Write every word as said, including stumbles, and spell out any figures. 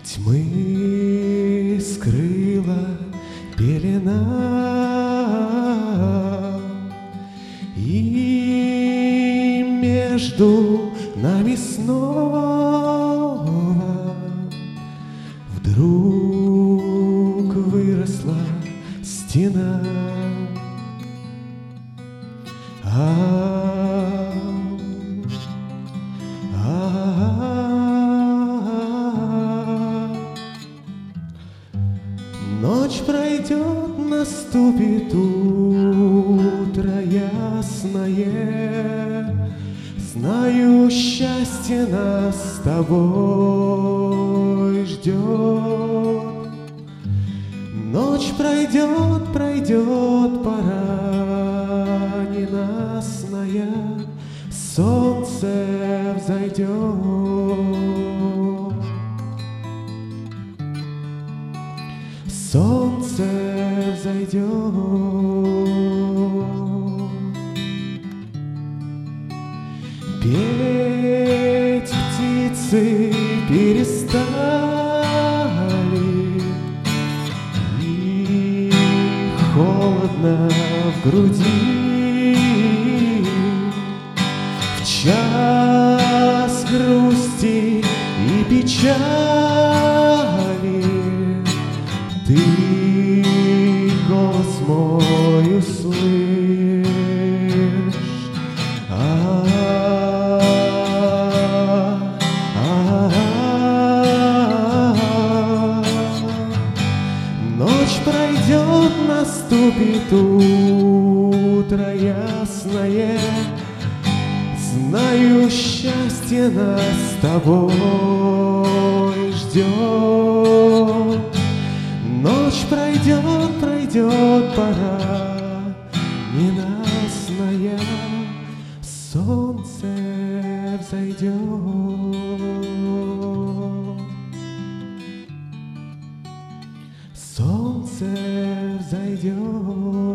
Тьмы скрыла пелена, и между нами снова вдруг выросла стена. А, а, ночь пройдет, наступит утро ясное. Знаю, счастье нас с тобой ждет. Ночь пройдет, пройдет, пора ненастная, солнце взойдет. Солнце взойдет. Петь птицы перестали, и холодно в груди. В час грусти и печали ты голос мой услышь. А, а, а, ночь пройдет, наступит утро ясное. Знаю, счастье нас с тобой ждет. Ночь пройдет, пройдет, пора ненастная, солнце взойдет. Солнце взойдет.